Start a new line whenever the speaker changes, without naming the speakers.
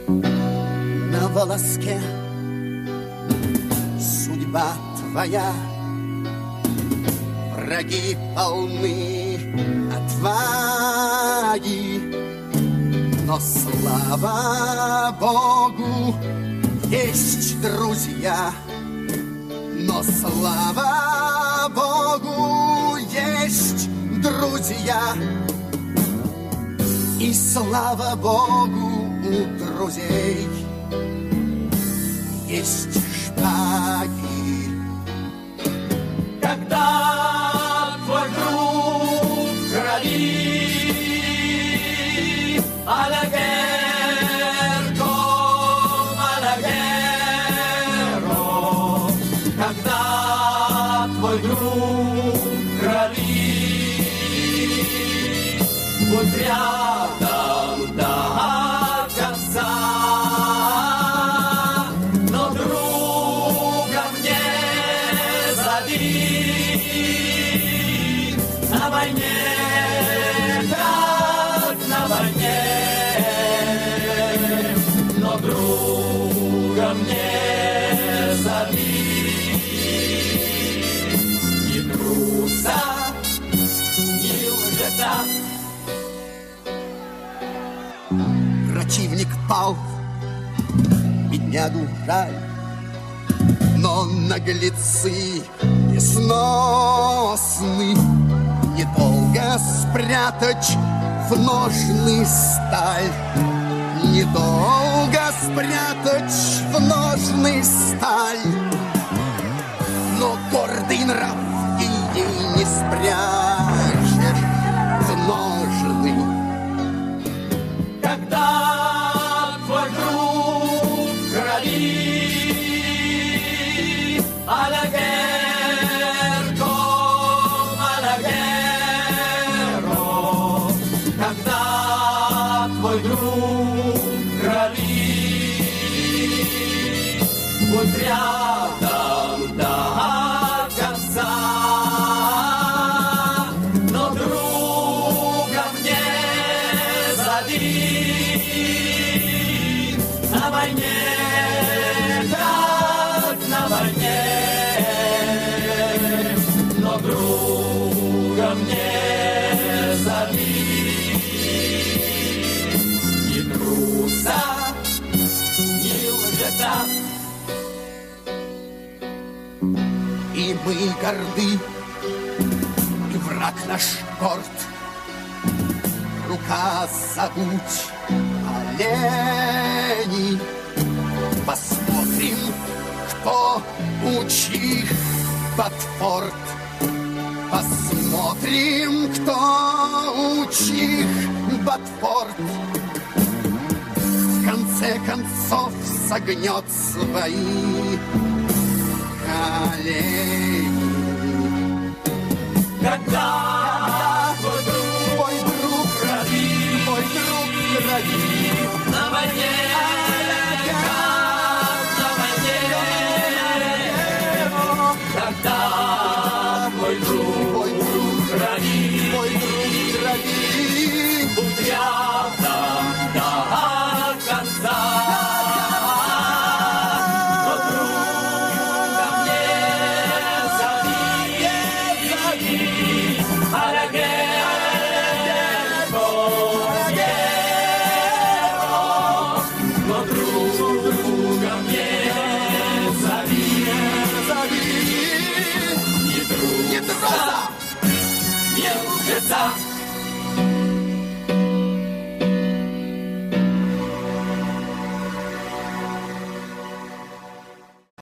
на волоске. Судьба твоя, враги полны отваги, но слава Богу, есть друзья. Но слава Богу, есть друзья. И слава Богу, у друзей есть шпаги.
Когда твой друг в крови, алягерко, алягеро, когда твой друг в крови, будь рядом до конца, но друга мне зови. На войне, как на войне, но друга мне зови. Ни труса, ни лжеца.
Противник пал, беднягу жаль, но наглецы несносны. Недолго спрятать в ножны сталь, недолго спрятать в ножны сталь, но гордый нрав ей не спрячешь в ножны.
Когда твой друг в крови, алягерко, алягеро, когда твой друг в крови, будь рядом до конца, но друга мне зови. На войне, как на войне, но друга мне зови. Ни труса, ни лжеца.
И мы горды, и враг наш горд. Рука забудь олени. Посмотрим, кто у чьих Батфорд. Посмотрим, кто у чьих Батфорд. В конце концов согнет свои колени.
Когда